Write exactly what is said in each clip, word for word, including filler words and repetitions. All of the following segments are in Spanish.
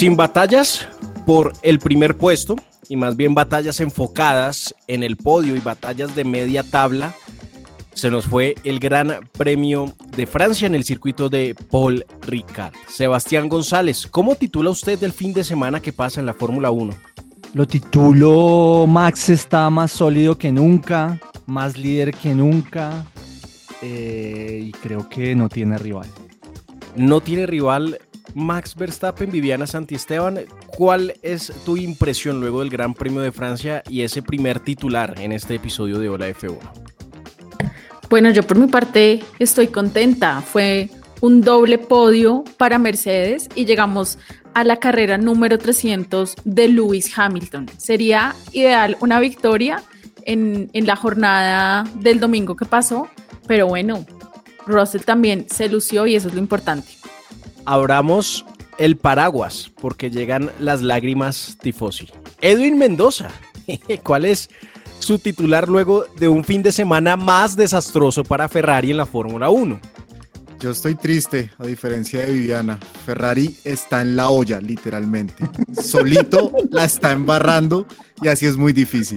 sin batallas por el primer puesto, y más bien batallas enfocadas en el podio y batallas de media tabla, se nos fue el Gran Premio de Francia en el circuito de Paul Ricard. Sebastián González, ¿cómo titula usted el fin de semana que pasa en la Fórmula uno? Lo titulo: Max está más sólido que nunca, más líder que nunca, eh, y creo que no tiene rival. No tiene rival Max Verstappen. Viviana Santiesteban, ¿cuál es tu impresión luego del Gran Premio de Francia y ese primer titular en este episodio de Hola F uno? Bueno, yo por mi parte estoy contenta. Fue un doble podio para Mercedes y llegamos a la carrera número trescientos de Lewis Hamilton. Sería ideal una victoria en, en la jornada del domingo que pasó, pero bueno, Russell también se lució y eso es lo importante. Abramos el paraguas porque llegan las lágrimas tifosi. Edwin Mendoza, ¿cuál es su titular luego de un fin de semana más desastroso para Ferrari en la Fórmula uno? Yo estoy triste, a diferencia de Viviana. Ferrari está en la olla, literalmente. Solito la está embarrando y así es muy difícil.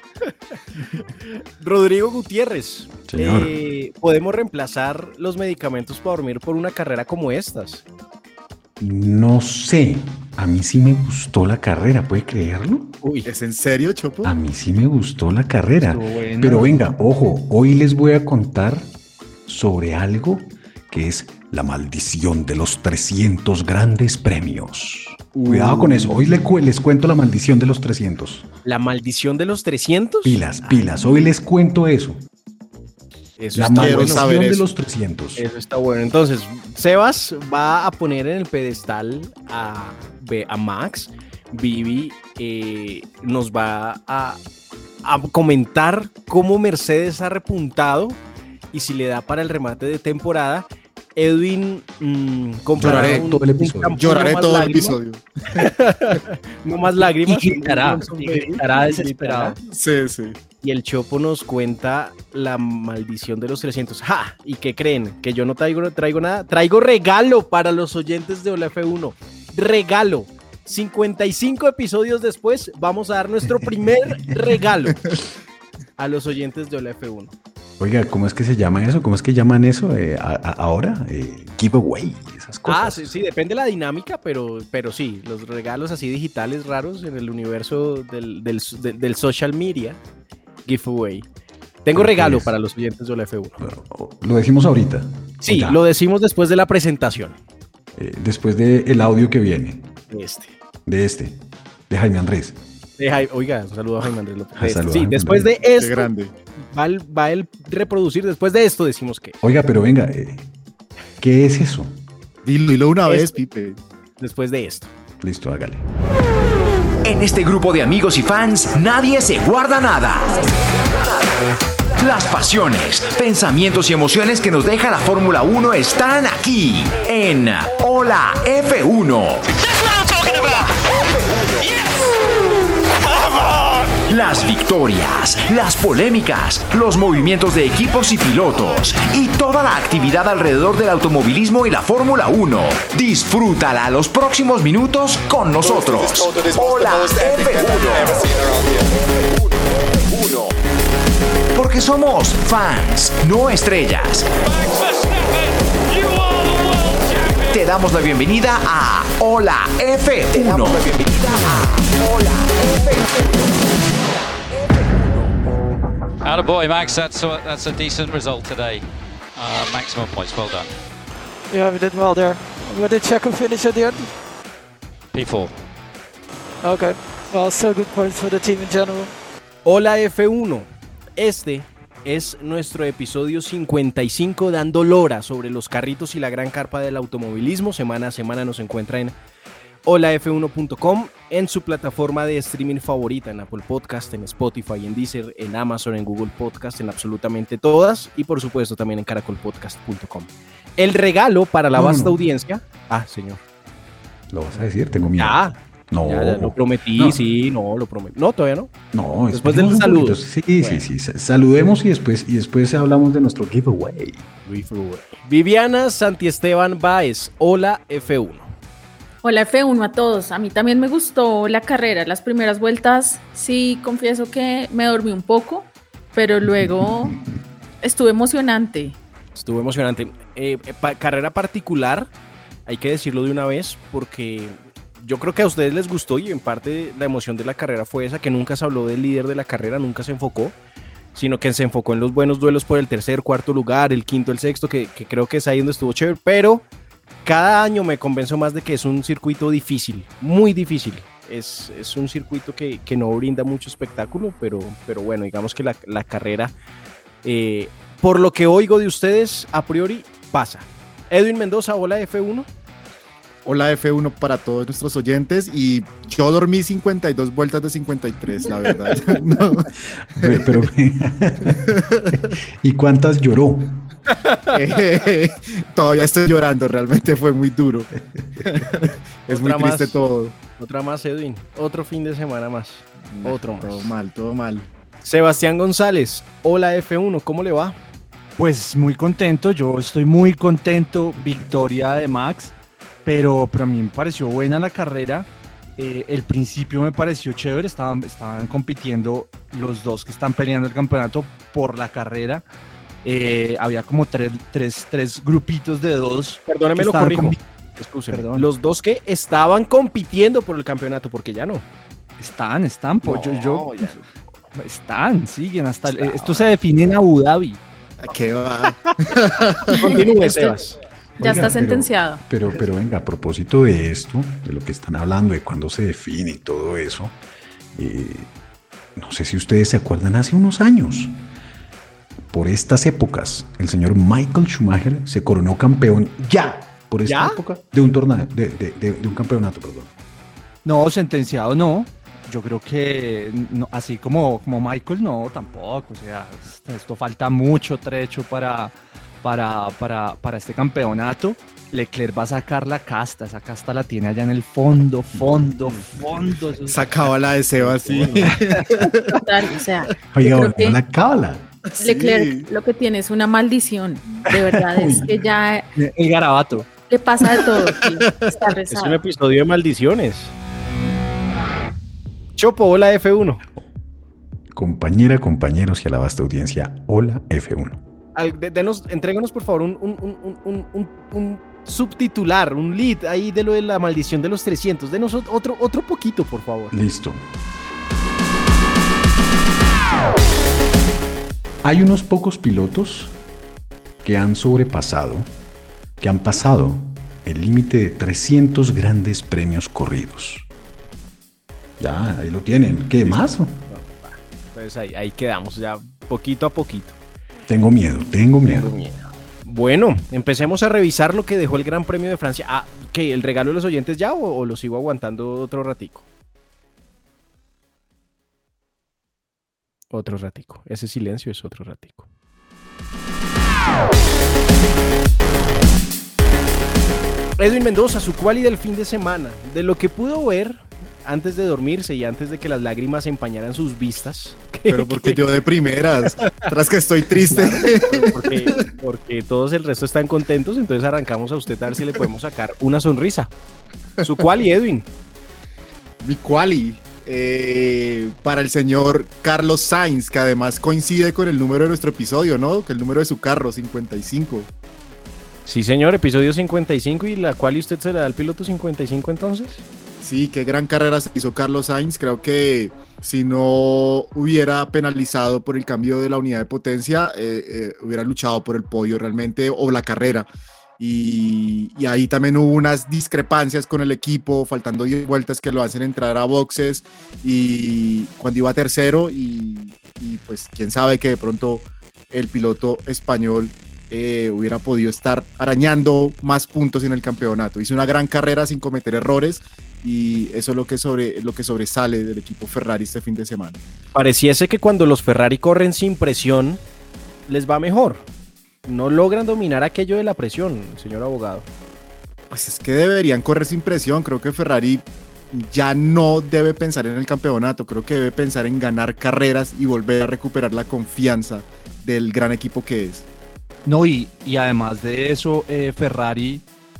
Rodrigo Gutiérrez, Señor. Eh, ¿podemos reemplazar los medicamentos para dormir por una carrera como estas? No sé, a mí sí me gustó la carrera, ¿puede creerlo? Uy, ¿Es en serio, Chopo? A mí sí me gustó la carrera. Estuvo buena. Pero venga, ojo, hoy les voy a contar sobre algo que es la maldición de los trescientos grandes premios. Cuidado con eso, hoy les, cu- les cuento la maldición de los trescientos. ¿la maldición de los trescientos? Pilas, pilas, hoy les cuento eso. Eso La está quiero bueno. saber maldición de eso. los trescientos. Eso está bueno. Entonces, Sebas va a poner en el pedestal a, a Max. Vivi eh, nos va a, a comentar cómo Mercedes ha repuntado y si le da para el remate de temporada. Edwin mmm, comprará Lloraré un, todo el episodio. un shampoo, Lloraré no más todo el lágrima, episodio. No más lágrimas. Y gritará, un Johnson y Baby, gritará desesperado. Sí, sí. Y el Chopo nos cuenta la maldición de los trescientos. ¡Ja! ¿Y qué creen? Que yo no traigo, no traigo nada. Traigo regalo para los oyentes de Hola F uno. Regalo. cincuenta y cinco episodios después vamos a dar nuestro primer regalo a los oyentes de Hola F uno. Oiga, ¿cómo es que se llama eso? ¿Cómo es que llaman eso eh, a- a- ahora? Eh, giveaway, esas cosas. Ah, sí, sí, depende de la dinámica, pero, pero sí, los regalos así digitales raros en el universo del, del, del, del social media, giveaway. Tengo Pero regalo pues, para los oyentes de Hola F uno. Lo decimos ahorita. Sí, Ya, lo decimos después de la presentación. eh, después del audio que viene, Este. de este, de Jaime Andrés. De Jaime- oiga, un saludo a Jaime Andrés López. Ah, Este, saludo a sí, Jaime después de Andrés. Qué esto, grande. va el, va el reproducir, después de esto decimos que. Oiga, pero venga, eh, ¿qué es eso? Dilo, dilo una vez, Esto. Pipe. Después de esto. Listo, hágale. En este grupo de amigos y fans, nadie se guarda nada. Las pasiones, pensamientos y emociones que nos deja la Fórmula uno están aquí, en Hola F uno. Las victorias, las polémicas, los movimientos de equipos y pilotos y toda la actividad alrededor del automovilismo y la Fórmula uno. Disfrútala los próximos minutos con nosotros. Hola F uno. Porque somos fans, no estrellas. Te damos la bienvenida a Hola F uno. Attaboy, Max. That's a, that's a decent result today. Uh, maximum points. Well done. Yeah, we did well there. We did Checo finish at the end. P four. Okay. Well, still good points for the team in general. Hola F uno. Este es nuestro episodio cincuenta y cinco dando lora sobre los carritos y la gran carpa del automovilismo. Semana a semana nos encuentra en hola f uno punto com, en su plataforma de streaming favorita, en Apple Podcast, en Spotify, en Deezer, en Amazon, en Google Podcast, en absolutamente todas y por supuesto también en caracol podcast punto com. El regalo para la No, vasta no. audiencia. Ah, señor. ¿Lo vas a decir? Tengo miedo. Ya. No, Ya, ya lo prometí, No. sí, no, lo prometí. No, todavía no. no. Después esperemos del un saludo. poquito. Sí, Bueno. sí, sí. Saludemos y después, y después hablamos de nuestro giveaway. Viviana Santiesteban Báez, hola F uno. Hola F uno a todos, a mí también me gustó la carrera, las primeras vueltas sí confieso que me dormí un poco, pero luego estuvo emocionante. Estuvo emocionante. Eh, pa- carrera particular, hay que decirlo de una vez, porque yo creo que a ustedes les gustó y en parte la emoción de la carrera fue esa, que nunca se habló del líder de la carrera, nunca se enfocó, sino que se enfocó en los buenos duelos por el tercer, cuarto lugar, el quinto, el sexto, que, que creo que es ahí donde estuvo chévere, pero cada año me convenzo más de que es un circuito difícil, muy difícil. Es, es un circuito que, que no brinda mucho espectáculo, pero, pero bueno, digamos que la, la carrera, eh, por lo que oigo de ustedes, a priori pasa. Edwin Mendoza, hola F uno. Hola F uno para todos nuestros oyentes, y yo dormí cincuenta y dos vueltas de cincuenta y tres, la verdad. No. Pero, pero- ¿Y cuántas lloró? Eh, todavía estoy llorando, realmente fue muy duro. Es muy Otra triste más. todo. Otra más, Edwin. Otro fin de semana más. Otro más. Todo mal, todo mal. Sebastián González, hola F uno, ¿cómo le va? Pues muy contento, yo estoy muy contento, victoria de Max, pero, pero a mí me pareció buena la carrera. Eh, el principio me pareció chévere, estaban, estaban compitiendo los dos que están peleando el campeonato por la carrera. Eh, había como tres, tres, tres grupitos de dos. Perdóneme, que lo estaban corrijo. compi- Excúseme. Perdón. Los dos que estaban compitiendo por el campeonato, porque ya no. Están, están, pues yo, yo, ya están, siguen hasta, el- esto se define en Abu Dhabi. ¿A qué va? no. Continúe, Sebas. Ya Oiga, está pero- sentenciado. Pero, pero venga, a propósito de esto, de lo que están hablando, de cuándo se define y todo eso, eh, no sé si ustedes se acuerdan, hace unos años, por estas épocas, el señor Michael Schumacher se coronó campeón ya, por esta ¿Ya? época, de un torneo, de, de- de- de un campeonato, perdón. No, sentenciado no. Yo creo que no, así como, como Michael, no, tampoco. O sea, esto, esto falta mucho trecho para, para, para, para este campeonato. Leclerc va a sacar la casta, esa casta la tiene allá en el fondo, fondo, fondo. Eso es- Sacaba la de Seba, sí. Total, o sea, Oiga, yo creo bueno, que la cábala. Leclerc Sí. lo que tiene es una maldición, de verdad, es que ya El garabato. le pasa de todo, tío. Está Es rezado. un episodio de maldiciones. Chopo, hola F uno. Compañera, compañeros y a la vasta audiencia, hola F uno. Al- de- denos, entréganos por favor un, un, un, un, un, un- un subtitular, un lead ahí de lo de la maldición de los trescientos. Denos ot- otro, otro poquito, por favor. Listo. Hay unos pocos pilotos que han sobrepasado, que han pasado el límite de trescientos grandes premios corridos. Ya, ahí lo tienen. ¿Qué más? Entonces ahí, ahí quedamos, ya poquito a poquito. Tengo miedo, tengo miedo. Bueno, empecemos a revisar lo que dejó el Gran Premio de Francia. Ah, ¿qué? ¿El regalo de los oyentes ya o, o lo sigo aguantando otro ratico? Otro ratico. Ese silencio es otro ratico. Edwin Mendoza, su quali del fin de semana. De lo que pudo ver antes de dormirse y antes de que las lágrimas empañaran sus vistas. Pero porque yo de primeras, tras que estoy triste. Porque, porque todos el resto están contentos, entonces arrancamos a usted a ver si le podemos sacar una sonrisa. Su quali, Edwin. Mi quali eh, para el señor Carlos Sainz, que además coincide con el número de nuestro episodio, ¿no? Que el número de su carro, cincuenta y cinco. Sí, señor, episodio cincuenta y cinco. ¿Y la quali usted se le da al piloto cincuenta y cinco entonces? Sí, qué gran carrera se hizo Carlos Sainz. Creo que si no hubiera penalizado por el cambio de la unidad de potencia, eh, eh, hubiera luchado por el podio realmente o la carrera. Y, y ahí también hubo unas discrepancias con el equipo, faltando diez vueltas que lo hacen entrar a boxes y cuando iba tercero y, y pues quién sabe que de pronto el piloto español eh, hubiera podido estar arañando más puntos en el campeonato. Hizo una gran carrera sin cometer errores y eso es lo que, sobre, lo que sobresale del equipo Ferrari este fin de semana. Pareciese que cuando los Ferrari corren sin presión, les va mejor. No logran dominar aquello de la presión, señor abogado. Pues es que deberían correr sin presión. Creo que Ferrari ya no debe pensar en el campeonato. Creo que debe pensar en ganar carreras y volver a recuperar la confianza del gran equipo que es. No, y, y además de eso, eh, Ferrari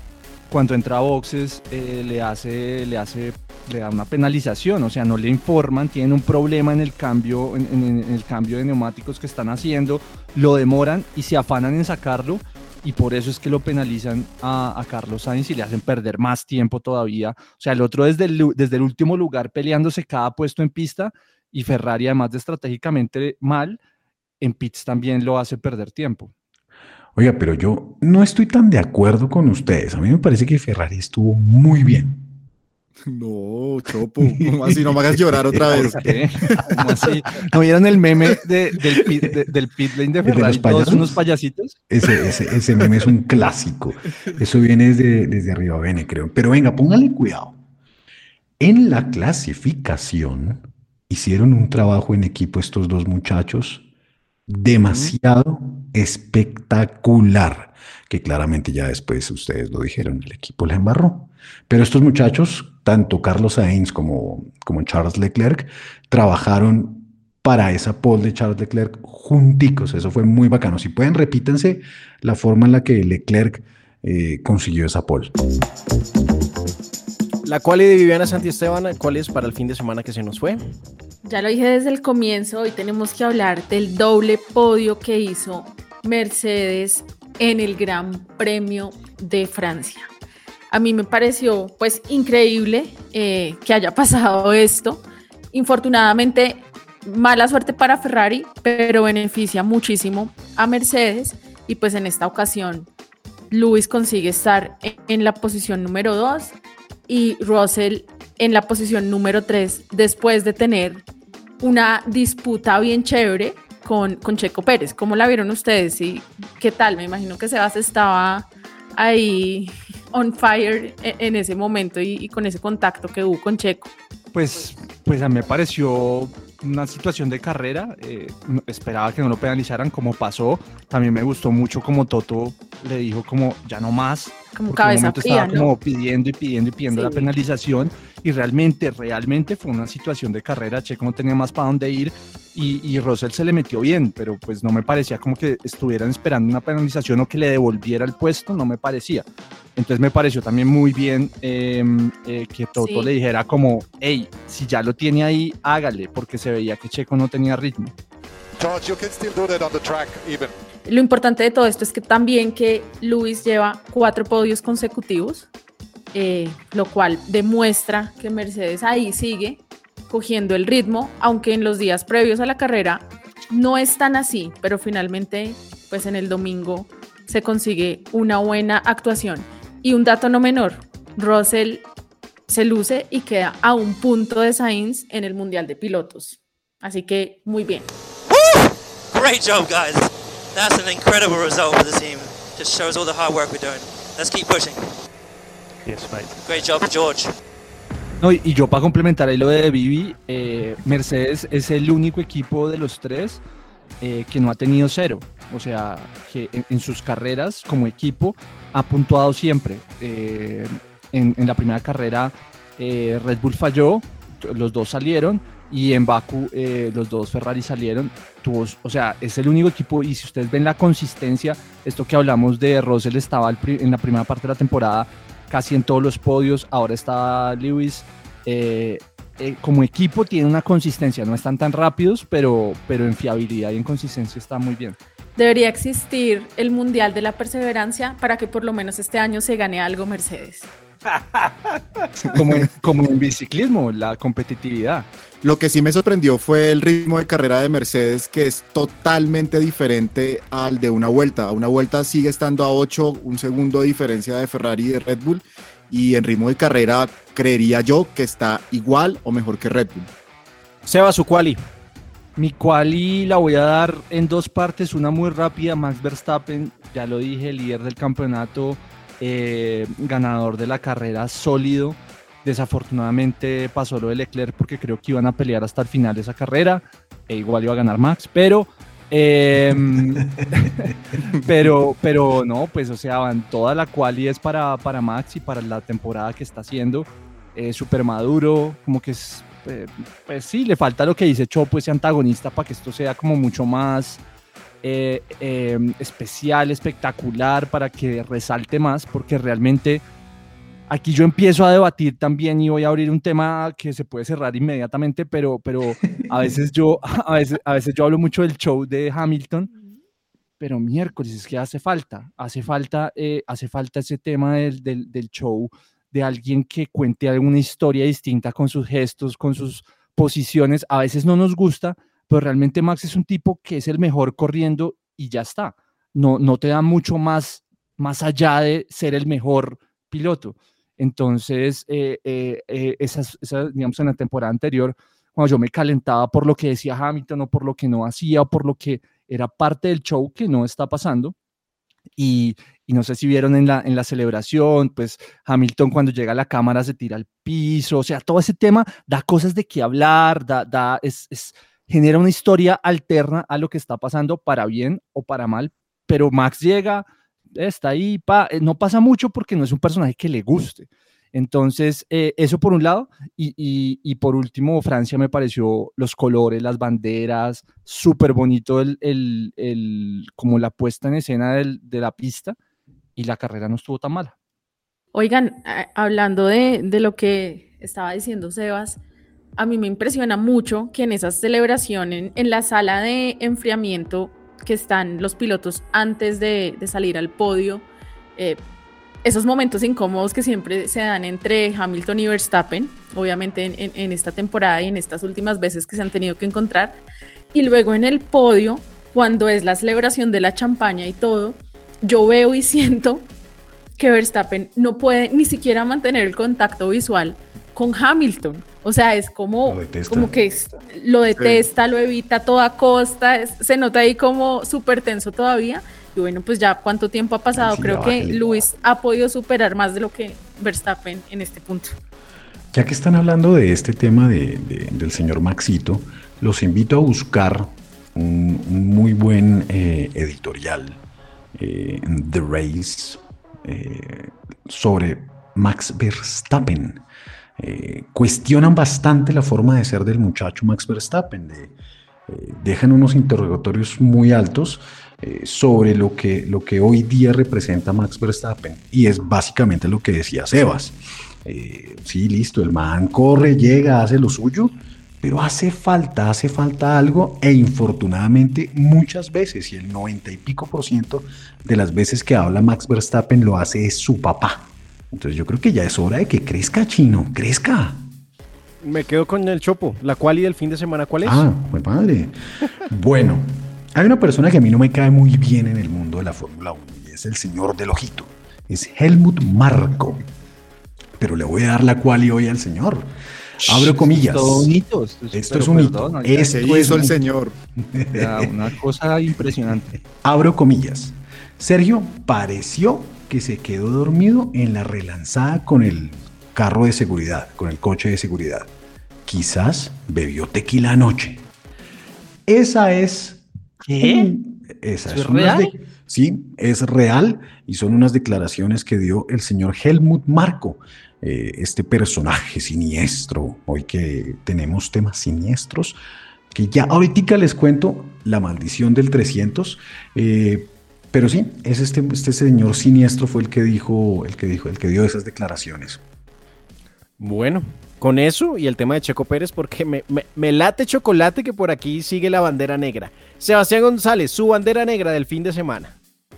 cuando entra a boxes eh, le hace, le hace, le da una penalización, o sea, no le informan, tienen un problema en el cambio, en, en, en el cambio de neumáticos que están haciendo, lo demoran y se afanan en sacarlo, y por eso es que lo penalizan a, a Carlos Sainz y le hacen perder más tiempo todavía. O sea, el otro desde el, desde el último lugar peleándose cada puesto en pista, y Ferrari, además de estratégicamente mal, en pits también lo hace perder tiempo. Oiga, pero yo no estoy tan de acuerdo con ustedes. A mí me parece que Ferrari estuvo muy bien. No, Chopo, ¿cómo así? No me hagas llorar otra vez. ¿Cómo así? ¿No vieron el meme de, del, pit, de, del pit lane de Ferrari? ¿De todos unos payasitos? Ese, ese, ese meme es un clásico. Eso viene desde, desde arriba, viene, creo. Pero venga, póngale cuidado. En la clasificación hicieron un trabajo en equipo estos dos muchachos demasiado espectacular, que claramente ya después ustedes lo dijeron, el equipo la embarró. Pero estos muchachos, tanto Carlos Sainz como, como Charles Leclerc, trabajaron para esa pole de Charles Leclerc junticos. Eso fue muy bacano. Si pueden, repítanse la forma en la que Leclerc eh, consiguió esa pole. La quali de Viviana Santiesteban, ¿cuál es para el fin de semana que se nos fue? Ya lo dije desde el comienzo, hoy tenemos que hablar del doble podio que hizo Mercedes en el Gran Premio de Francia. A mí me pareció pues increíble eh, que haya pasado esto. Infortunadamente, mala suerte para Ferrari, pero beneficia muchísimo a Mercedes, y pues en esta ocasión Lewis consigue estar en la posición número dos y Russell en la posición número tres, después de tener una disputa bien chévere con, con Checo Pérez. ¿Cómo la vieron ustedes? ¿Y qué tal? Me imagino que Sebas estaba ahí on fire en, en ese momento y, y con ese contacto que hubo con Checo. Pues, pues a mí me pareció una situación de carrera, eh, esperaba que no lo penalizaran como pasó. También me gustó mucho como Toto le dijo como ya no más, como porque en un cabeza momento fría, estaba ¿no? como pidiendo y pidiendo y pidiendo Sí. la penalización, y realmente, realmente fue una situación de carrera. Checo no tenía más para dónde ir, y, y Russell se le metió bien, pero pues no me parecía como que estuvieran esperando una penalización o que le devolviera el puesto, no me parecía. Entonces me pareció también muy bien eh, eh, que Toto Sí. le dijera como, hey, si ya lo tiene ahí, hágale, porque se veía que Checo no tenía ritmo. George, you can still do that on the track even. Lo importante de todo esto es que también que Lewis lleva cuatro podios consecutivos, eh, lo cual demuestra que Mercedes ahí sigue cogiendo el ritmo, aunque en los días previos a la carrera no es tan así, pero finalmente pues en el domingo se consigue una buena actuación. Y un dato no menor, Russell se luce y queda a un punto de Sainz en el Mundial de Pilotos, así que muy bien. Great job, guys. That's an incredible result for the team. Just shows all the hard work we're doing. Let's keep pushing. Yes, mate. Great job, George. No, y, y yo para complementar ahí lo de Vivi, eh, Mercedes es el único equipo de los tres eh, que no ha tenido cero. O sea, que en, en sus carreras como equipo ha puntuado siempre. Eh, en, en la primera carrera eh, Red Bull falló, los dos salieron, y en Baku eh, los dos Ferrari salieron. Tuvo, o sea, es el único equipo, y si ustedes ven la consistencia, esto que hablamos de Russell estaba al pri- en la primera parte de la temporada casi en todos los podios, ahora está Lewis, eh, eh, como equipo tiene una consistencia, no están tan rápidos, pero, pero en fiabilidad y en consistencia está muy bien. Debería existir el Mundial de la Perseverancia para que por lo menos este año se gane algo Mercedes. Como en, como en biciclismo, la competitividad. Lo que sí me sorprendió fue el ritmo de carrera de Mercedes, que es totalmente diferente al de una vuelta. Una vuelta sigue estando a ocho, un segundo de diferencia de Ferrari y de Red Bull, y en ritmo de carrera creería yo que está igual o mejor que Red Bull. Seba, su quali. Mi quali la voy a dar en dos partes, una muy rápida. Max Verstappen, ya lo dije, líder del campeonato, eh, ganador de la carrera, sólido. Desafortunadamente pasó lo de Leclerc porque creo que iban a pelear hasta el final de esa carrera, e igual iba a ganar Max, pero eh, pero, pero no, pues o sea, van, toda la quali es para, para Max y para la temporada que está haciendo, eh, súper maduro, como que es, eh, pues sí, le falta lo que dice Chopo, ese antagonista, para que esto sea como mucho más eh, eh, especial, espectacular, para que resalte más, porque realmente aquí yo empiezo a debatir también y voy a abrir un tema que se puede cerrar inmediatamente, pero, pero a, veces yo, a, veces, a veces yo hablo mucho del show de Hamilton, pero miércoles es que hace falta, hace falta, eh, hace falta ese tema del, del, del show, de alguien que cuente alguna historia distinta con sus gestos, con sus posiciones. A veces no nos gusta, pero realmente Max es un tipo que es el mejor corriendo y ya está. No, no te da mucho más, más allá de ser el mejor piloto. Entonces, eh, eh, eh, esas, esas, digamos, en la temporada anterior, cuando yo me calentaba por lo que decía Hamilton o por lo que no hacía o por lo que era parte del show que no está pasando, y, y no sé si vieron en la, en la celebración, pues Hamilton cuando llega a la cámara se tira al piso, o sea, todo ese tema da cosas de qué hablar, da, da, es, es, genera una historia alterna a lo que está pasando, para bien o para mal, pero Max llega, está ahí, pa, no pasa mucho porque no es un personaje que le guste. Entonces, eh, eso por un lado, y, y, y por último, Francia me pareció los colores, las banderas, súper bonito el, el, el, como la puesta en escena del, de la pista, y la carrera no estuvo tan mala. Oigan, a, hablando de, de lo que estaba diciendo Sebas, a mí me impresiona mucho que en esa celebración, en, en la sala de enfriamiento que están los pilotos antes de, de salir al podio, eh, esos momentos incómodos que siempre se dan entre Hamilton y Verstappen, obviamente en, en, en esta temporada y en estas últimas veces que se han tenido que encontrar, y luego en el podio, cuando es la celebración de la champaña y todo, yo veo y siento que Verstappen no puede ni siquiera mantener el contacto visual con Hamilton. O sea, es como, como que es, lo detesta, sí. Lo evita a toda costa, es, se nota ahí como súper tenso todavía. Y bueno, pues ya cuánto tiempo ha pasado, sí, creo que Lewis ha podido superar más de lo que Verstappen en este punto. Ya que están hablando de este tema de, de, del señor Maxito, los invito a buscar un, un muy buen eh, editorial, eh, The Race, eh, sobre Max Verstappen. Eh, cuestionan bastante la forma de ser del muchacho Max Verstappen, de, eh, dejan unos interrogatorios muy altos eh, sobre lo que, lo que hoy día representa Max Verstappen, y es básicamente lo que decía Sebas. Eh, sí, listo, el man corre, llega, hace lo suyo, pero hace falta, hace falta algo, e infortunadamente muchas veces, y el noventa y pico por ciento de las veces que habla Max Verstappen lo hace es su papá. Entonces yo creo que ya es hora de que crezca, Chino, crezca. Me quedo con el Chopo. ¿La quali del fin de semana cuál es? Ah, pues padre. Bueno, hay una persona que a mí no me cae muy bien en el mundo de la Fórmula uno, y es el señor del ojito. Es Helmut Marko. Pero le voy a dar la quali hoy al señor. Abro comillas. Esto es un hito. Esto es, esto es un hito. Perdón, esto es hizo el señor. Una cosa impresionante. Abro comillas. Sergio pareció que se quedó dormido en la relanzada con el carro de seguridad, con el coche de seguridad. Quizás bebió tequila anoche. Esa es... ¿Qué? Esa ¿Es es real? De, sí, es real, y son unas declaraciones que dio el señor Helmut Marko, eh, este personaje siniestro. Hoy que tenemos temas siniestros, que ya ahorita les cuento la maldición del trescientos, eh, pero sí, es este, este señor siniestro fue el que dijo, el que dijo, el que dio esas declaraciones. Bueno, con eso y el tema de Checo Pérez, porque me, me, me late chocolate que por aquí sigue la bandera negra. Sebastián González, su bandera negra del fin de semana.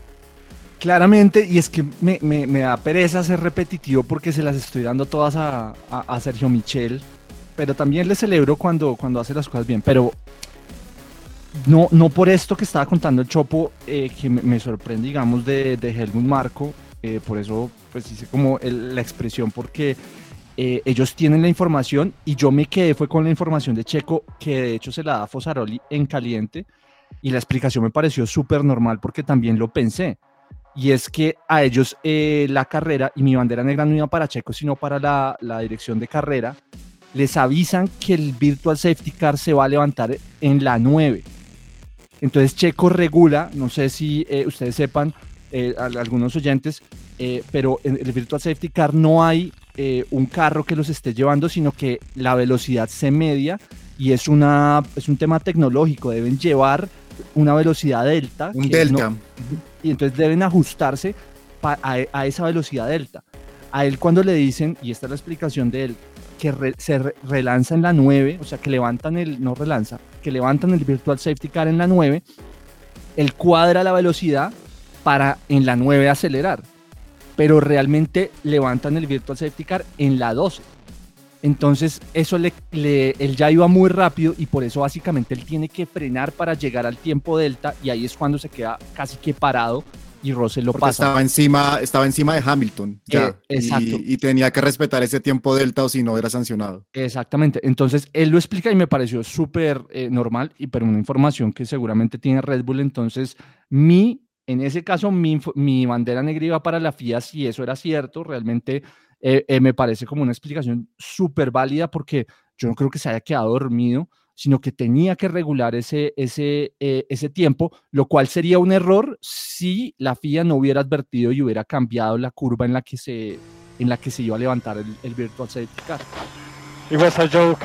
Claramente, y es que me, me, me da pereza ser repetitivo porque se las estoy dando todas a, a, a Sergio Michel, pero también le celebro cuando, cuando hace las cosas bien, pero no, no por esto que estaba contando el Chopo, eh, que me, me sorprende, digamos, de, de Helmut Marko, eh, por eso pues hice como el, la expresión, porque eh, ellos tienen la información y yo me quedé fue con la información de Checo, que de hecho se la da Fosaroli en caliente, y la explicación me pareció súper normal porque también lo pensé. Y es que a ellos eh, la carrera, y mi bandera negra no iba para Checo, sino para la, la dirección de carrera, les avisan que el Virtual Safety Car se va a levantar en la nueve. Entonces Checo regula, no sé si eh, ustedes sepan, eh, algunos oyentes, eh, pero en el Virtual Safety Car no hay eh, un carro que los esté llevando, sino que la velocidad se media, y es, una, es un tema tecnológico, deben llevar una velocidad delta. Un delta. No, y entonces deben ajustarse pa, a, a esa velocidad delta. a él cuando le dicen, y esta es la explicación de él, que re, se re, relanza en la nueve, o sea, que levantan el, no relanza, que levantan el Virtual Safety Car en la nueve, él cuadra la velocidad para en la nueve acelerar, pero realmente levantan el Virtual Safety Car en la doce. Entonces eso le, le, él ya iba muy rápido y por eso básicamente él tiene que frenar para llegar al tiempo delta, y ahí es cuando se queda casi que parado y Russell lo Porque pasa. Estaba encima, estaba encima de Hamilton ya, eh, exacto. Y, y tenía que respetar ese tiempo delta o si no era sancionado. Exactamente, entonces él lo explica y me pareció súper eh, normal, y pero una información que seguramente tiene Red Bull. Entonces mi, en ese caso mi, mi bandera negra iba para la F I A si eso era cierto. Realmente eh, eh, me parece como una explicación súper válida, porque yo no creo que se haya quedado dormido, sino que tenía que regular ese, ese, eh, ese tiempo, lo cual sería un error si la F I A no hubiera advertido y hubiera cambiado la curva en la que se, en la que se iba a levantar el, el Virtual Safety Car. It was a joke.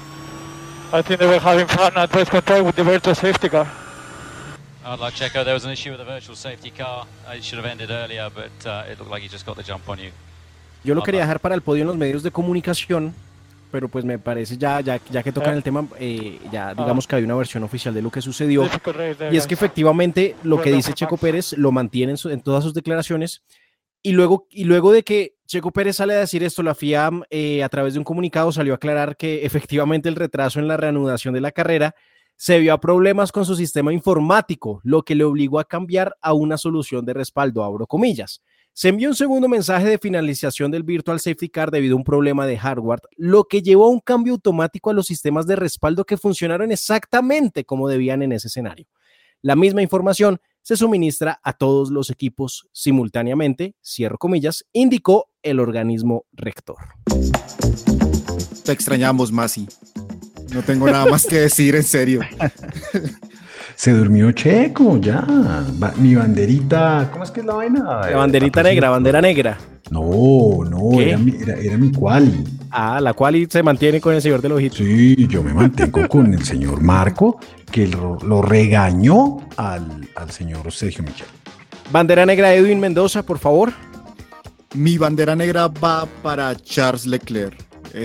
I think they were having fun at race control with the virtual safety car. I'd like Checo, there was an issue with the virtual safety car. It should have ended earlier, but uh, it looked like he just got the jump on you. Yo lo quería dejar para el podio en los medios de comunicación, pero pues me parece ya, ya, ya que tocan el tema, eh, ya digamos que hay una versión oficial de lo que sucedió, y es que efectivamente lo que dice Checo Pérez lo mantiene en, su, en todas sus declaraciones, y luego, y luego de que Checo Pérez sale a decir esto, la F I A eh, a través de un comunicado salió a aclarar que efectivamente el retraso en la reanudación de la carrera se vio a problemas con su sistema informático, lo que le obligó a cambiar a una solución de respaldo, abro comillas. Se envió un segundo mensaje de finalización del Virtual Safety Car debido a un problema de hardware, lo que llevó a un cambio automático a los sistemas de respaldo que funcionaron exactamente como debían en ese escenario. La misma información se suministra a todos los equipos simultáneamente, cierro comillas, indicó el organismo rector. Te extrañamos, Masi. No tengo nada más que decir, en serio. Se durmió Checo, ya. Va, mi banderita, ¿cómo es que es la vaina? La banderita negra, bandera negra. No, no, era mi, era, era mi quali. Ah, la quali se mantiene con el señor de los hits. Sí, yo me mantengo con el señor Marco, que lo, lo regañó al, al señor Sergio Michel. Bandera negra, Edwin Mendoza, por favor. Mi bandera negra va para Charles Leclerc.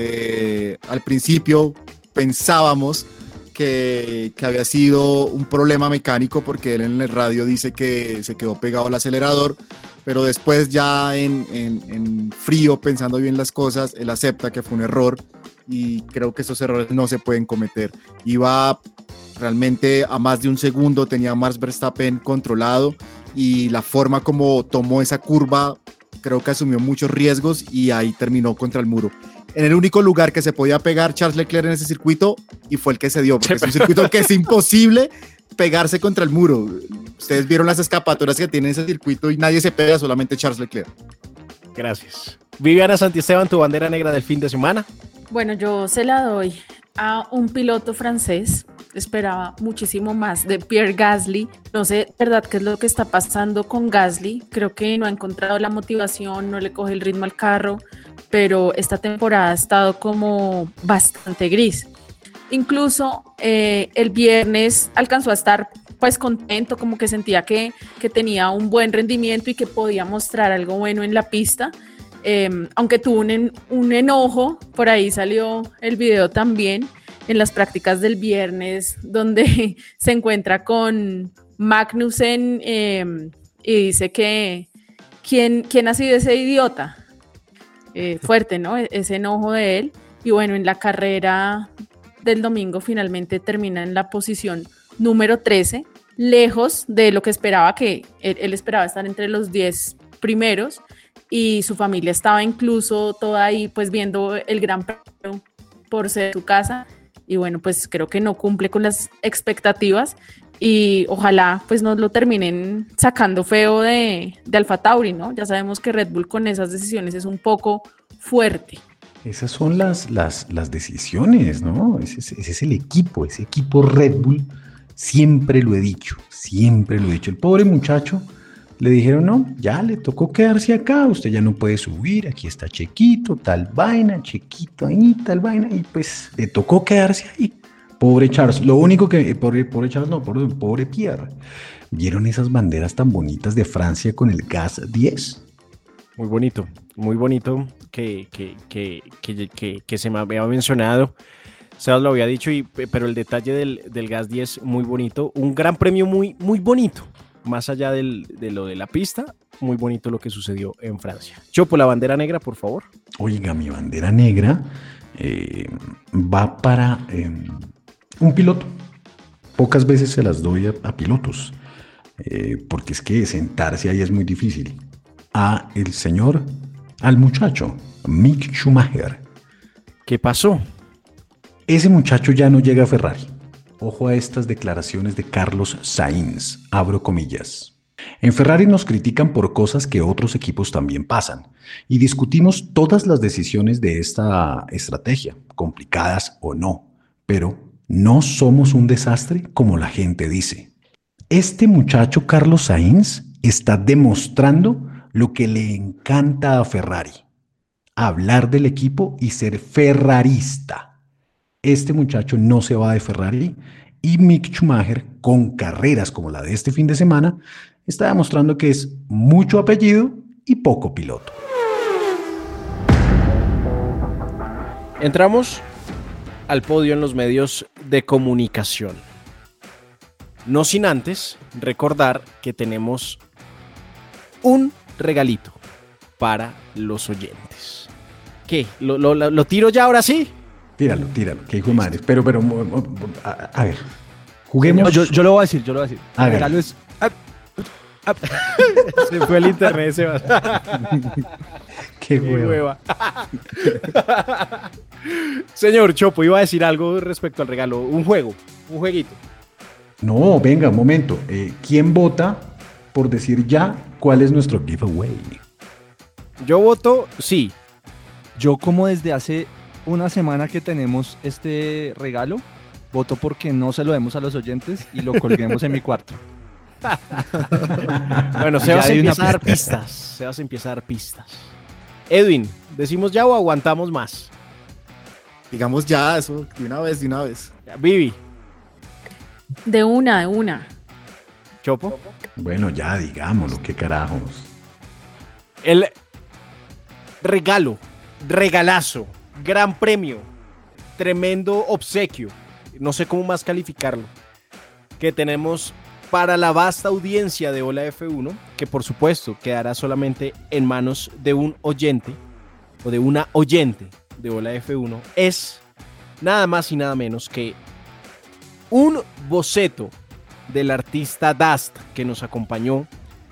Eh, al principio pensábamos que, que había sido un problema mecánico, porque él en el radio dice que se quedó pegado al acelerador, pero después ya en, en, en frío, pensando bien las cosas, él acepta que fue un error, y creo que esos errores no se pueden cometer. Iba realmente a más de un segundo, tenía a Max Verstappen controlado, y la forma como tomó esa curva, creo que asumió muchos riesgos y ahí terminó contra el muro. En el único lugar que se podía pegar Charles Leclerc en ese circuito, y fue el que se dio, porque es un circuito que es imposible pegarse contra el muro. Ustedes vieron las escapatorias que tiene ese circuito y nadie se pega, solamente Charles Leclerc. Gracias. Viviana Santisteban, tu bandera negra del fin de semana. Bueno, yo se la doy a un piloto francés. Esperaba muchísimo más de Pierre Gasly. No sé, verdad, qué es lo que está pasando con Gasly. Creo que no ha encontrado la motivación, no le coge el ritmo al carro, pero esta temporada ha estado como bastante gris. Incluso eh, el viernes alcanzó a estar pues contento, como que sentía que, que tenía un buen rendimiento y que podía mostrar algo bueno en la pista. Eh, aunque tuvo un, en, un enojo, por ahí salió el video también, en las prácticas del viernes, donde se encuentra con Magnussen eh, y dice que ¿quién, quién ha sido ese idiota? Eh, fuerte, ¿no? Ese enojo de él. Y bueno, en la carrera del domingo finalmente termina en la posición número trece, lejos de lo que esperaba, que él, él esperaba estar entre los diez primeros, y su familia estaba incluso toda ahí pues viendo el Gran Premio por ser su casa. Y bueno, pues creo que no cumple con las expectativas, y ojalá pues nos lo terminen sacando feo de, de AlphaTauri, ¿no? Ya sabemos que Red Bull con esas decisiones es un poco fuerte. Esas son las, las, las decisiones, ¿no? Ese es, ese es el equipo, ese equipo Red Bull, siempre lo he dicho, siempre lo he dicho. El pobre muchacho le dijeron, no, ya le tocó quedarse acá, usted ya no puede subir, aquí está Chequito, tal vaina, Chequito ahí, tal vaina, y pues le tocó quedarse ahí. Pobre Charles, lo único que, pobre, pobre Charles no, pobre, pobre Pierre. ¿Vieron esas banderas tan bonitas de Francia con el gas diez? Muy bonito, muy bonito que, que, que, que, que, que se me había mencionado. Sebas lo había dicho, y, pero el detalle del, del Gas diez, muy bonito. Un gran premio muy, muy bonito. Más allá del, de lo de la pista, muy bonito lo que sucedió en Francia. Chopo, la bandera negra, por favor. Oiga, mi bandera negra eh, va para eh, un piloto. Pocas veces se las doy a, a pilotos, eh, porque es que sentarse ahí es muy difícil. A el señor, al muchacho, Mick Schumacher. ¿Qué pasó? Ese muchacho ya no llega a Ferrari. Ojo a estas declaraciones de Carlos Sainz, abro comillas. En Ferrari nos critican por cosas que otros equipos también pasan y discutimos todas las decisiones de esta estrategia, complicadas o no, pero no somos un desastre como la gente dice. Este muchacho Carlos Sainz está demostrando lo que le encanta a Ferrari, hablar del equipo y ser ferrarista. Este muchacho no se va de Ferrari y Mick Schumacher, con carreras como la de este fin de semana, está demostrando que es mucho apellido y poco piloto. Entramos al podio en los medios de comunicación. No sin antes recordar que tenemos un regalito para los oyentes. ¿Qué? ¿Lo, lo, lo tiro ya ahora sí? Tíralo, tíralo, que hijo de madre. Pero, pero, a, a ver, juguemos. No, yo, yo lo voy a decir, yo lo voy a decir. El regalo es... Se fue el internet, Sebas. Qué hueva. Señor Chopo, iba a decir algo respecto al regalo. Un juego, un jueguito. No, venga, un momento. Eh, ¿Quién vota por decir ya cuál es nuestro giveaway? Yo voto sí. Yo, como desde hace una semana que tenemos este regalo, voto porque no se lo demos a los oyentes y lo colguemos en mi cuarto. Bueno, Sebas empieza a dar pistas. Sebas empieza a dar pistas. Edwin, ¿decimos ya o aguantamos más? Digamos ya, eso, de una vez, de una vez. Vivi. De una, de una. Chopo. Bueno, ya, digámoslo, qué carajos. El regalo, regalazo, gran premio, tremendo obsequio, no sé cómo más calificarlo, que tenemos para la vasta audiencia de Hola F uno, que por supuesto quedará solamente en manos de un oyente o de una oyente de Hola F uno, es nada más y nada menos que un boceto del artista Dust que nos acompañó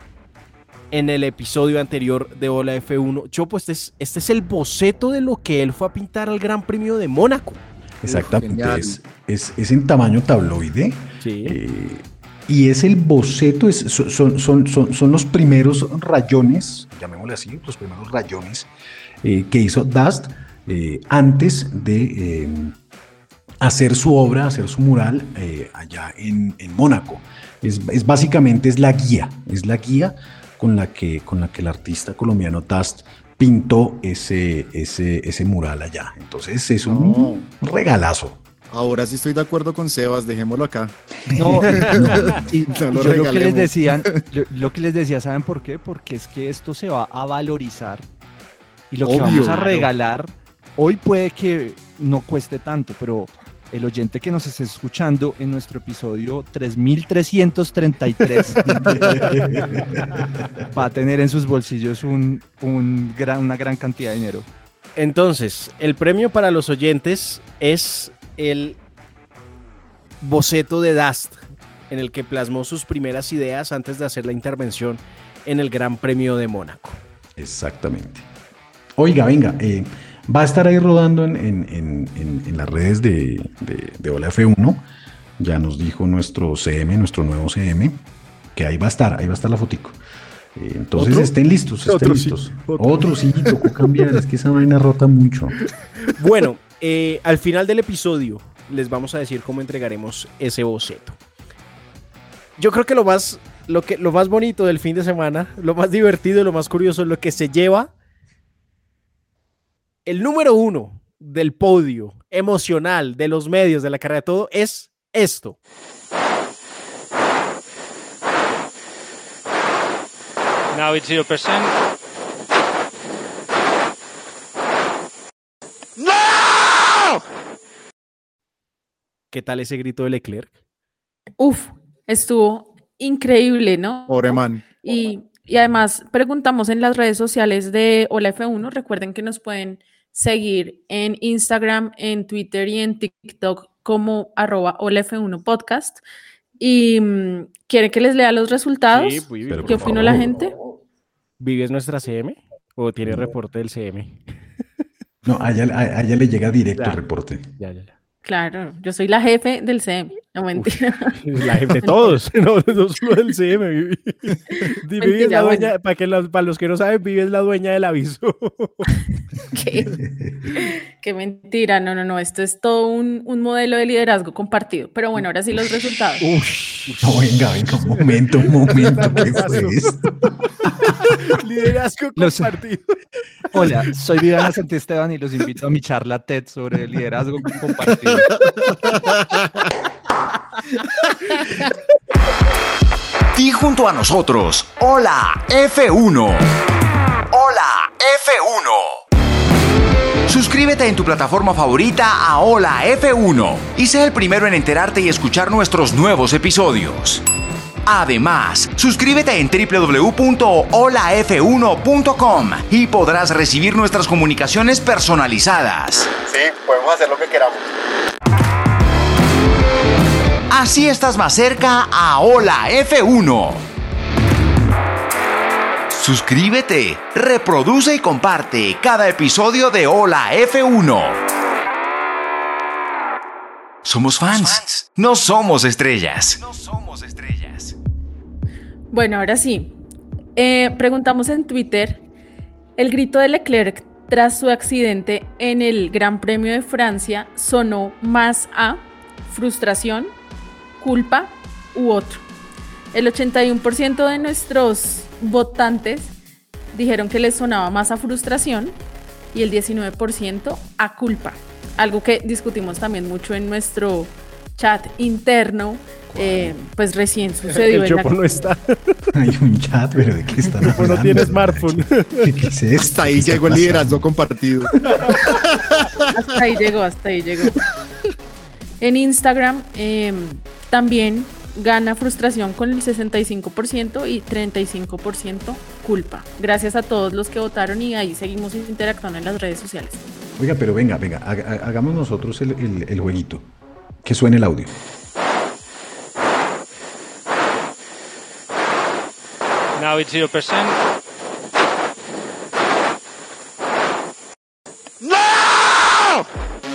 en el episodio anterior de Hola F uno. Chopo, este es, este es el boceto de lo que él fue a pintar al Gran Premio de Mónaco. Exactamente, es, es, es en tamaño tabloide. Sí. Eh, y es el boceto, es, son, son, son, son los primeros rayones, llamémosle así, los primeros rayones eh, que hizo Dust eh, antes de eh, hacer su obra, hacer su mural eh, allá en, en Mónaco. Es, es básicamente es la guía, es la guía con la que, con la que el artista colombiano Dust pintó ese, ese, ese mural allá. Entonces es un no. regalazo. Ahora sí estoy de acuerdo con Sebas, dejémoslo acá. No, no, y no lo, yo lo que les decían, lo, lo que les decía, ¿saben por qué? Porque es que esto se va a valorizar y lo Obvio, que vamos a regalar hoy puede que no cueste tanto, pero el oyente que nos esté escuchando en nuestro episodio tres mil trescientos treinta y tres va a tener en sus bolsillos un, un gran, una gran cantidad de dinero. Entonces, el premio para los oyentes es el boceto de Dust, en el que plasmó sus primeras ideas antes de hacer la intervención en el Gran Premio de Mónaco. Exactamente. Oiga, venga, eh, va a estar ahí rodando en, en, en, en, en las redes de, de, de Hola F uno. Ya nos dijo nuestro C M, nuestro nuevo C M, que ahí va a estar, ahí va a estar la fotico. Eh, entonces ¿Otro? estén listos, estén otro listos. Sí, otro. otro sí, tocó cambiar, es que esa vaina rota mucho. Bueno, eh, al final del episodio les vamos a decir cómo entregaremos ese boceto. Yo creo que lo más, lo que, lo más bonito del fin de semana, lo más divertido y lo más curioso, lo que se lleva el número uno del podio emocional de los medios, de la carrera, de todo, es esto. Now it's zero percent. ¿Qué tal ese grito de Leclerc? Uf, estuvo increíble, ¿no? Pobre man. Y, y además preguntamos en las redes sociales de Hola F uno, recuerden que nos pueden seguir en Instagram, en Twitter y en TikTok como arroba Hola F uno Podcast. Y um, ¿quieren que les lea los resultados? Sí, Vivi, ¿Qué opinó la gente? ¿Vivi es nuestra C M o tiene no. reporte del C M? No, a ella, a ella le llega directo ya. el reporte. Ya, ya, ya. Claro, yo soy la jefe del C M. No, mentira. Uf, la jefe de todos, no, no solo del C M. Vivi, Vivi es la dueña, bueno. para, que los, para los que no saben, Vivi es la dueña del aviso. ¿Qué? Qué mentira, no, no, no, esto es todo un, un modelo de liderazgo compartido. Pero bueno, ahora sí los resultados. Uf, no, venga, venga, un momento, un momento, ¿qué fue esto? Liderazgo compartido. Los... Hola, soy Viviana Santisteban y los invito a mi charla TED sobre liderazgo compartido. Di junto a nosotros, Hola F uno. Hola F uno. Suscríbete en tu plataforma favorita a Hola F uno y sé el primero en enterarte y escuchar nuestros nuevos episodios. Además, suscríbete en doble u doble u doble u punto hola f uno punto com y podrás recibir nuestras comunicaciones personalizadas. Sí, podemos hacer lo que queramos. Así estás más cerca a Hola F uno. Suscríbete, reproduce y comparte cada episodio de Hola F uno. Somos fans, no somos estrellas. No somos estrellas. Bueno, ahora sí. Eh, preguntamos en Twitter, el grito de Leclerc tras su accidente en el Gran Premio de Francia sonó más a frustración, culpa u otro. El ochenta y uno por ciento de nuestros votantes dijeron que les sonaba más a frustración y el diecinueve por ciento a culpa. Algo que discutimos también mucho en nuestro chat interno, eh, pues recién sucedió. El Chopo la... no está. Hay un chat, pero ¿de qué están hablando? El Chopo no tiene smartphone. ¿Qué es esto? Hasta ahí llegó el liderazgo compartido. Hasta ahí llegó, hasta ahí llegó. En Instagram eh, también gana frustración con el sesenta y cinco por ciento y treinta y cinco por ciento culpa. Gracias a todos los que votaron y ahí seguimos interactuando en las redes sociales. Oiga, pero venga, venga, hagamos nosotros el, el, el jueguito. Que suene el audio. Now it's zero percent. ¡No!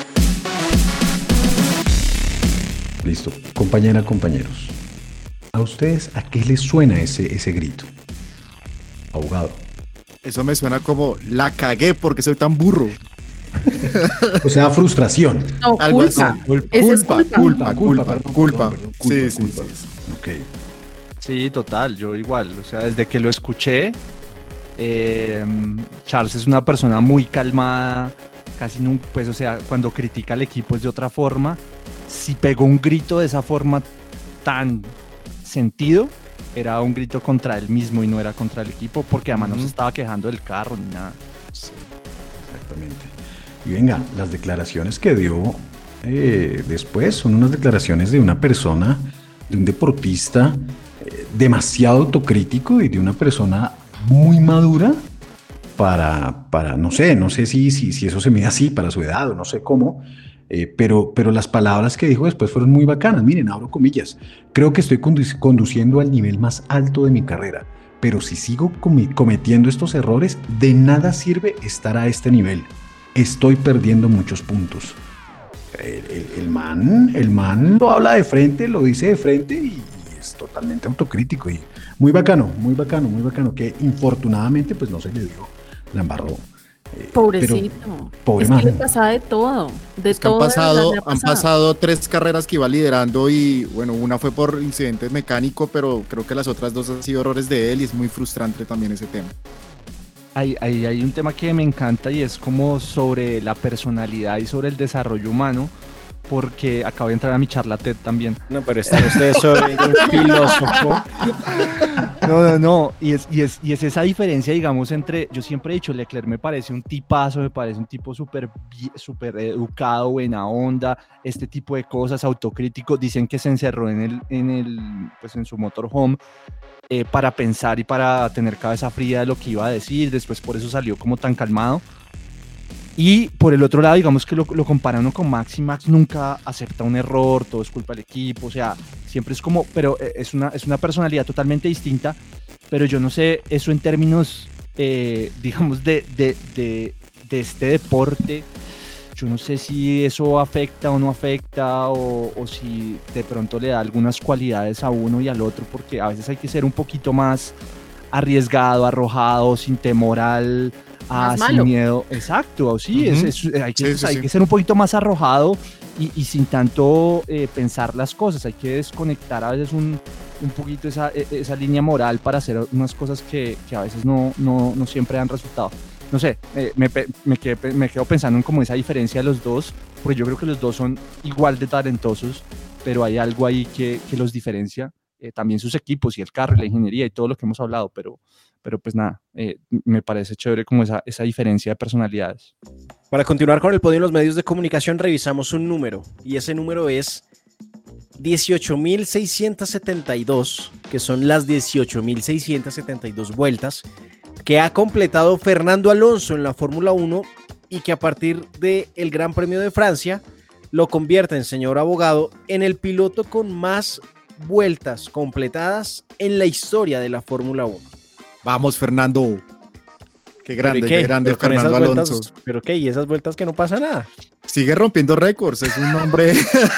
Listo. Compañera, compañeros. ¿A ustedes a qué les suena ese, ese grito? Abogado. Eso me suena como la cagué porque soy tan burro. O sea, frustración. No, Algo culpa. así. Culpa, culpa, culpa, culpa, culpa, perdón, culpa. perdón, Sí, culpa, sí, culpa. sí. Ok. Sí, total, yo igual. O sea, desde que lo escuché, eh, Charles es una persona muy calmada, casi nunca, pues, o sea, cuando critica al equipo es de otra forma. Si pegó un grito de esa forma tan sentido, era un grito contra él mismo y no era contra el equipo, porque además uh-huh. no se estaba quejando del carro ni nada. Sí, exactamente. Y venga, las declaraciones que dio eh, después son unas declaraciones de una persona, de un deportista eh, demasiado autocrítico y de una persona muy madura para, para no sé, no sé si, si, si eso se mide así para su edad o no sé cómo, eh, pero, pero las palabras que dijo después fueron muy bacanas. Miren, abro comillas, creo que estoy condu- conduciendo al nivel más alto de mi carrera, pero si sigo com- cometiendo estos errores, de nada sirve estar a este nivel. Estoy perdiendo muchos puntos. El, el, el man, el man lo habla de frente, lo dice de frente y, y es totalmente autocrítico y muy bacano, muy bacano, muy bacano, que infortunadamente pues no se le dio, la embarró. Eh, Pobrecito. Pero, pobre es man. que le pasaba de todo, de Es que todo. han pasado, de han pasado tres carreras que iba liderando y bueno, una fue por incidente mecánico, pero creo que las otras dos han sido errores de él y es muy frustrante también ese tema. Hay, hay, hay un tema que me encanta y es como sobre la personalidad y sobre el desarrollo humano, porque acabo de entrar a mi charla TED también. No, pero están ustedes sobre un filósofo. No, no, no, y es, y, es, y es esa diferencia, digamos, entre, yo siempre he dicho, Leclerc me parece un tipazo, me parece un tipo súper súper educado, buena onda, este tipo de cosas, autocrítico. Dicen que se encerró en el, en el, pues en su motorhome eh, para pensar y para tener cabeza fría de lo que iba a decir, después por eso salió como tan calmado. Y por el otro lado, digamos que lo, lo comparan uno con Max, y Max nunca acepta un error, todo es culpa del equipo, o sea, siempre es como, pero es una, es una personalidad totalmente distinta, pero yo no sé, eso en términos, eh, digamos, de, de, de, de este deporte, yo no sé si eso afecta o no afecta, o, o si de pronto le da algunas cualidades a uno y al otro, porque a veces hay que ser un poquito más arriesgado, arrojado, sin temor al... Ah, sin malo. Miedo, exacto, sí, uh-huh. es, es, hay, que, sí, sí, hay sí. que ser un poquito más arrojado y, y sin tanto eh, pensar las cosas, hay que desconectar a veces un, un poquito esa, esa línea moral para hacer unas cosas que, que a veces no, no, no siempre dan resultado. No sé, eh, me, me, quedé, me quedo pensando en como esa diferencia de los dos, porque yo creo que los dos son igual de talentosos, pero hay algo ahí que, que los diferencia, eh, también sus equipos y el carro, la ingeniería y todo lo que hemos hablado, pero... Pero pues nada, eh, me parece chévere como esa, esa diferencia de personalidades. Para continuar con el podio en los medios de comunicación, revisamos un número, y ese número es dieciocho mil seiscientos setenta y dos, que son las dieciocho mil seiscientos setenta y dos vueltas que ha completado Fernando Alonso en la Fórmula uno, y que a partir del Gran Premio de Francia lo convierte, en señor abogado, en el piloto con más vueltas completadas en la historia de la Fórmula uno. Vamos, Fernando. Qué grande, qué, qué grande Fernando Alonso. Vueltas, ¿pero qué? ¿Y esas vueltas que no pasa nada? Sigue rompiendo récords, es un hombre...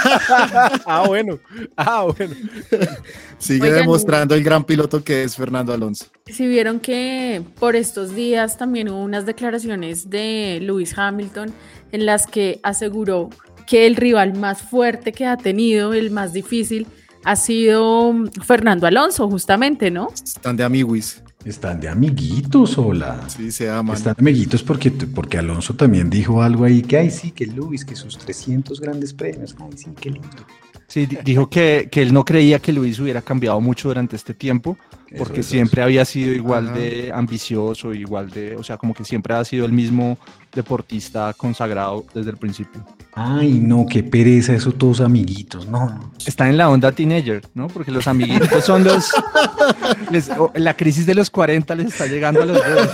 ah, bueno, ah, bueno. Sigue Oigan, demostrando el gran piloto que es Fernando Alonso. Si vieron que por estos días también hubo unas declaraciones de Lewis Hamilton en las que aseguró que el rival más fuerte que ha tenido, el más difícil, ha sido Fernando Alonso, justamente, ¿no? Están de amiguis. Están de amiguitos, hola. Sí, se aman. Están de amiguitos porque, porque Alonso también dijo algo ahí, que ay sí, que Lewis, que sus trescientos grandes premios, ay sí, qué lindo. Sí, dijo que, que él no creía que Lewis hubiera cambiado mucho durante este tiempo, porque eso, eso, siempre eso. había sido igual Ajá. de ambicioso, igual de, o sea, como que siempre ha sido el mismo deportista consagrado desde el principio. Ay, no, qué pereza, eso todos amiguitos, no, no. Está en la onda teenager, ¿no? Porque los amiguitos son los... les, la crisis de los cuarenta les está llegando a los dos.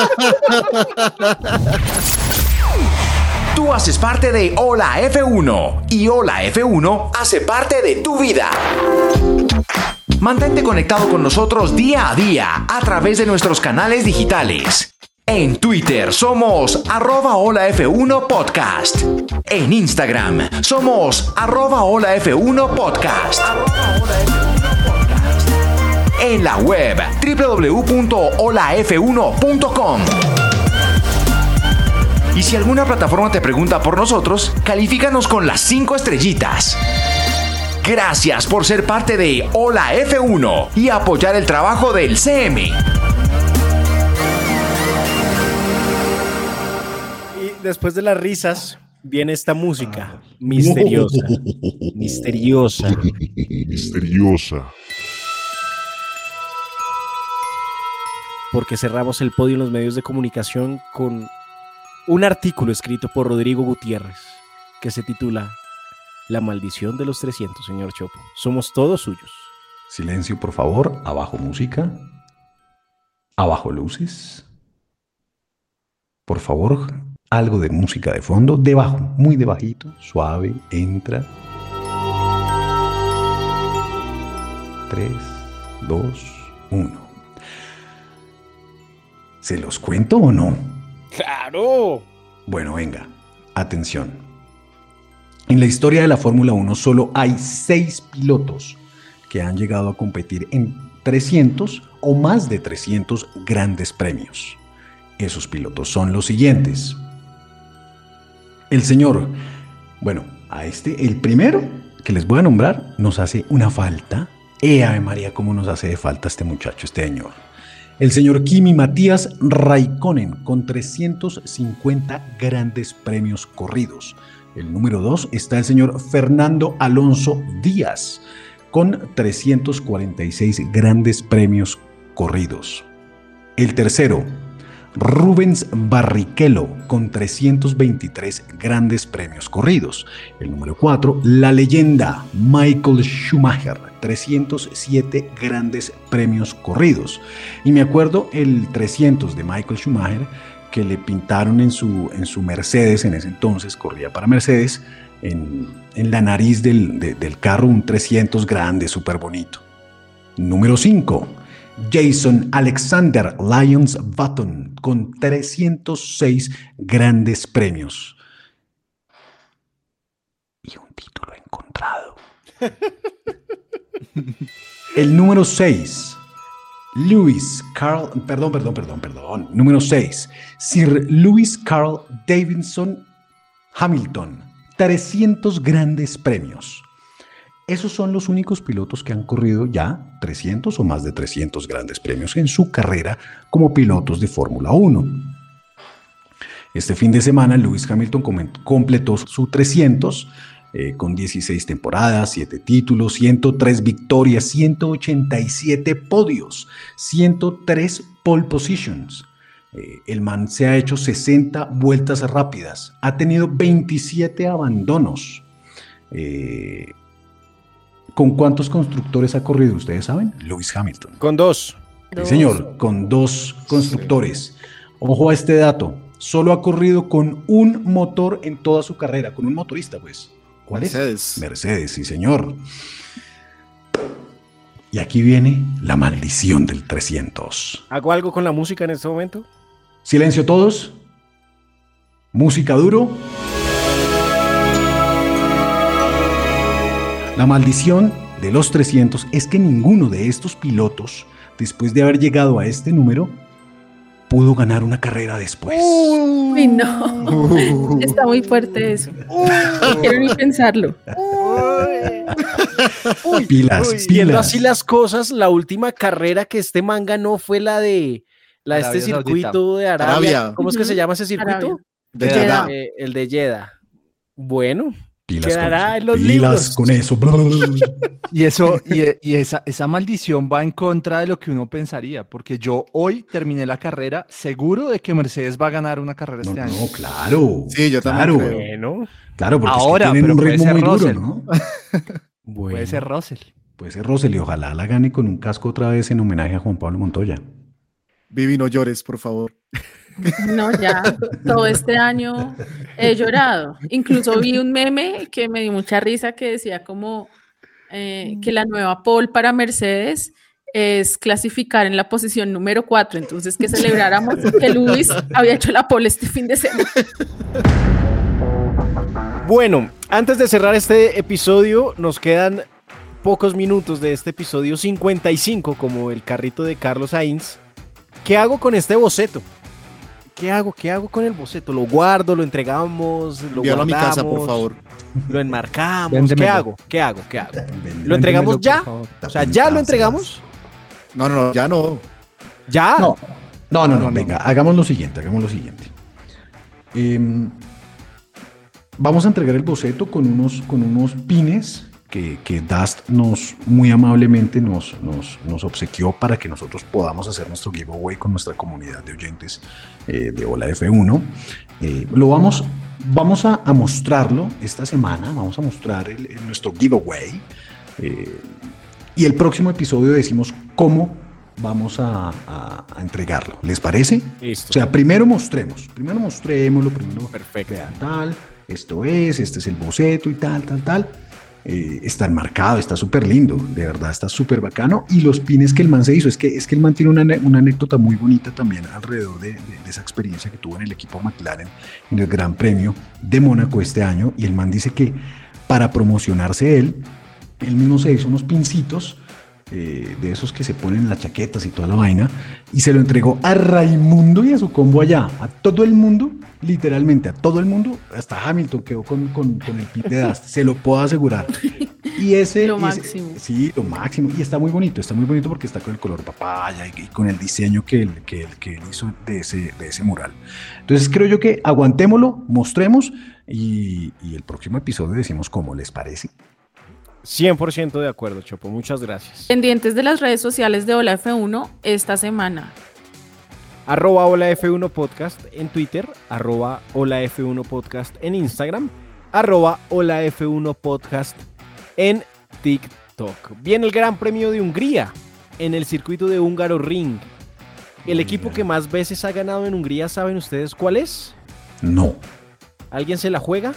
Tú haces parte de Hola F uno y Hola F uno hace parte de tu vida. Mantente conectado con nosotros día a día a través de nuestros canales digitales. En Twitter somos arroba Hola F uno Podcast. En Instagram somos arroba Hola F uno Podcast. En la web doble u doble u doble u punto hola f uno punto com. Y si alguna plataforma te pregunta por nosotros, califícanos con las cinco estrellitas. Gracias por ser parte de Hola F uno y apoyar el trabajo del C M. Y después de las risas, viene esta música misteriosa. Misteriosa. Misteriosa. Porque cerramos el podio en los medios de comunicación con un artículo escrito por Rodrigo Gutiérrez que se titula La maldición de los trescientos, señor Chopo. Somos todos suyos. Silencio, por favor. Abajo música. Abajo luces. Por favor, algo de música de fondo. Debajo, muy debajito, suave, entra. Tres, dos, uno. ¿Se los cuento o no? ¡Claro! Bueno, venga, atención. En la historia de la Fórmula uno solo hay seis pilotos que han llegado a competir en trescientos o más de trescientos grandes premios. Esos pilotos son los siguientes. El señor, bueno, a este, el primero que les voy a nombrar, nos hace una falta. ¡Eh, Ave María, cómo nos hace de falta este muchacho, este señor! El señor Kimi Matías Raikkonen, con trescientos cincuenta grandes premios corridos. El número dos está el señor Fernando Alonso Díaz, con trescientos cuarenta y seis grandes premios corridos. El tercero, Rubens Barrichello, con trescientos veintitrés grandes premios corridos. El número cuatro, la leyenda Michael Schumacher, trescientos siete grandes premios corridos. Y me acuerdo el trescientos de Michael Schumacher, que le pintaron en su, en su Mercedes, en ese entonces corría para Mercedes, en, en la nariz del, de, del carro un trescientos grande, súper bonito. Número cinco, Jason Alexander Lyons Button, con trescientos seis grandes premios. Y un título encontrado. El número seis, Lewis Carl, perdón, perdón, perdón, perdón. Número seis, Sir Lewis Carl Davidson Hamilton, trescientos grandes premios. Esos son los únicos pilotos que han corrido ya trescientos o más de trescientos grandes premios en su carrera como pilotos de Fórmula uno. Este fin de semana Lewis Hamilton completó su trescientos eh, con dieciséis temporadas, siete títulos, ciento tres victorias, ciento ochenta y siete podios, ciento tres pole positions. Eh, el man se ha hecho sesenta vueltas rápidas, ha tenido veintisiete abandonos. Eh, ¿Con cuántos constructores ha corrido? ¿Ustedes saben? Lewis Hamilton. Con dos. Sí, señor, con dos constructores. Ojo a este dato. Solo ha corrido con un motor en toda su carrera, con un motorista, pues. ¿Cuál Mercedes. es? Mercedes, sí, señor. Y aquí viene la maldición del trescientos. ¿Hago algo con la música en este momento? Silencio todos. Música duro. La maldición de los trescientos es que ninguno de estos pilotos, después de haber llegado a este número, pudo ganar una carrera después. Uy, no. Está muy fuerte eso. No quiero ni pensarlo. Uy, pilas, uy, pilas. Viendo así las cosas, la última carrera que este man ganó fue la de la de este Arabia circuito Saudita. de Arabia. Arabia. ¿Cómo es que se llama ese circuito? Arabia. De Jeddah. Jeddah. Eh, el de Jeddah. Bueno, Pilas quedará con en los eso. Pilas libros. con eso. Y eso, y, y esa, esa maldición va en contra de lo que uno pensaría, porque yo hoy terminé la carrera seguro de que Mercedes va a ganar una carrera No, este año. no, claro. Sí, yo también claro, creo. Bueno, Claro, porque Ahora, es que tienen pero un puede ritmo ser muy duro, Russell. ¿no? bueno. Puede ser Russell. Puede ser Russell y ojalá la gane con un casco otra vez en homenaje a Juan Pablo Montoya. Vivi, no llores, por favor. No, ya, todo este año he llorado. Incluso vi un meme que me dio mucha risa que decía como eh, que la nueva pole para Mercedes es clasificar en la posición número cuatro, entonces que celebráramos que Lewis había hecho la pole este fin de semana. Bueno, antes de cerrar este episodio, nos quedan pocos minutos de este episodio cincuenta y cinco, como el carrito de Carlos Sainz. ¿Qué hago con este boceto? ¿Qué hago? ¿Qué hago con el boceto? ¿Lo guardo? ¿Lo entregamos? ¿Lo Envíalo a mi guardamos? casa, por favor. ¿Lo enmarcamos? Véndemelo. ¿Qué hago? ¿Qué hago? ¿Qué hago? Véndemelo, ¿Lo entregamos por ya? favor. O sea, ¿ya lo entregamos? No, no, no, ya no. ¿Ya? No, no, no, no, No, no. venga, hagamos lo siguiente, hagamos lo siguiente. Em, vamos a entregar el boceto con unos, con unos pines que, que Dust nos muy amablemente nos, nos, nos obsequió para que nosotros podamos hacer nuestro giveaway con nuestra comunidad de oyentes eh, de Hola F uno. Eh, lo vamos, vamos a, a mostrarlo esta semana, vamos a mostrar el, el- nuestro giveaway. eh, y el próximo episodio decimos cómo vamos a, a- a entregarlo. ¿Les parece? Listo. O sea, primero mostremos, primero mostrémoslo, primero Perfecto. vean tal, esto es, este es el boceto y tal, tal, tal. Eh, está enmarcado, está súper lindo, de verdad está súper bacano. Y los pines que el man se hizo, es que, es que el man tiene una, ane- una anécdota muy bonita también alrededor de, de- de esa experiencia que tuvo en el equipo McLaren en el Gran Premio de Mónaco este año. Y el man dice que para promocionarse él, él mismo se hizo unos pincitos eh, de esos que se ponen en las chaquetas y toda la vaina, y se lo entregó a Raimundo y a su combo allá, a todo el mundo, literalmente a todo el mundo, hasta Hamilton quedó con, con, con el pin de Dust, se lo puedo asegurar. Y ese, Lo y ese- máximo. sí, lo máximo. Y está muy bonito, está muy bonito porque está con el color papaya y, y con el diseño que él, que, él, que él hizo de ese, de ese mural. Entonces creo yo que aguantémoslo, mostremos y, y el próximo episodio decimos cómo les parece. cien por ciento de acuerdo, Chopo. Muchas gracias. Pendientes de las redes sociales de Hola F uno esta semana. Arroba Hola F uno Podcast en Twitter, arroba Hola F uno Podcast en Instagram, arroba Hola F uno Podcast en TikTok. Viene el Gran Premio de Hungría en el circuito de Húngaro Ring. El equipo que más veces ha ganado en Hungría, ¿saben ustedes cuál es? No. ¿Alguien se la juega?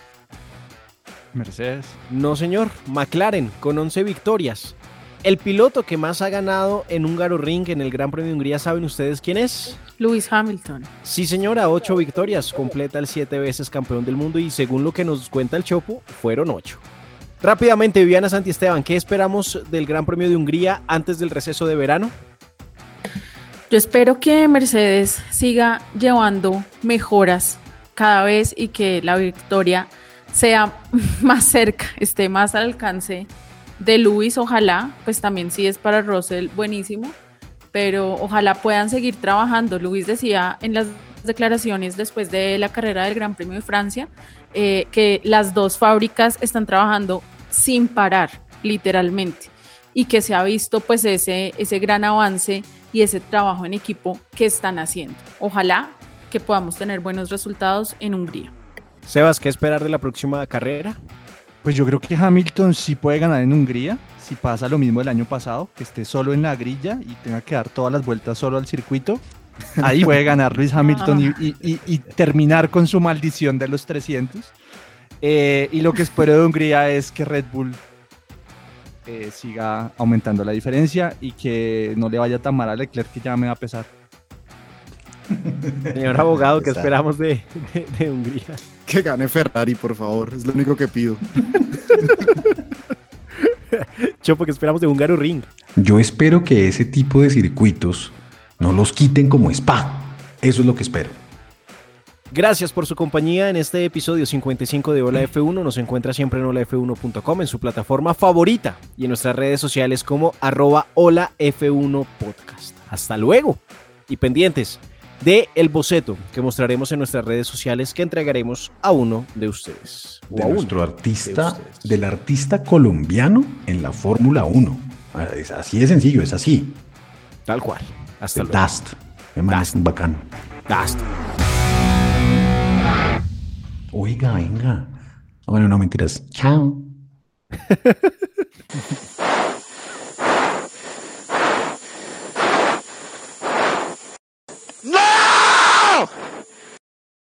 Mercedes. No, señor. McLaren, con once victorias. El piloto que más ha ganado en Húngaro Ring en el Gran Premio de Hungría, ¿saben ustedes quién es? Lewis Hamilton. Sí, señora, ocho victorias. Completa el siete veces campeón del mundo y según lo que nos cuenta el Chopo, fueron ocho. Rápidamente, Viviana Santiesteban, ¿qué esperamos del Gran Premio de Hungría antes del receso de verano? Yo espero que Mercedes siga llevando mejoras cada vez y que la victoria sea más cerca, esté más al alcance de Lewis. Ojalá, pues también sí es para Russell buenísimo, pero ojalá puedan seguir trabajando. Lewis decía en las declaraciones después de la carrera del Gran Premio de Francia eh, que las dos fábricas están trabajando sin parar, literalmente, y que se ha visto pues ese, ese gran avance y ese trabajo en equipo que están haciendo. Ojalá que podamos tener buenos resultados en Hungría. Sebas, ¿qué esperar de la próxima carrera? Pues yo creo que Hamilton sí puede ganar en Hungría, si pasa lo mismo del año pasado, que esté solo en la grilla y tenga que dar todas las vueltas solo al circuito. Ahí puede ganar Lewis Hamilton y, y, y, y terminar con su maldición de los trescientos. Eh, y lo que espero de Hungría es que Red Bull eh, siga aumentando la diferencia y que no le vaya tan mal a Leclerc, que ya me va a pesar. Señor abogado, ¿qué esperamos de, de, de Hungría? Que gane Ferrari, por favor. Es lo único que pido. Chopo, ¿qué esperamos de Húngaro Ring? Yo espero que ese tipo de circuitos no los quiten como Spa. Eso es lo que espero. Gracias por su compañía en este episodio cincuenta y cinco de Hola F uno. Nos encuentra siempre en hola f uno punto com, en su plataforma favorita y en nuestras redes sociales como arroba Hola F uno Podcast. Hasta luego y pendientes de el boceto que mostraremos en nuestras redes sociales que entregaremos a uno de ustedes. De nuestro artista, de del artista colombiano en la Fórmula uno. Es así de sencillo, es así. Tal cual. Hasta el luego. Dust. Además, es un bacano. Dust. Oiga, venga. Bueno, no mentiras. Chao.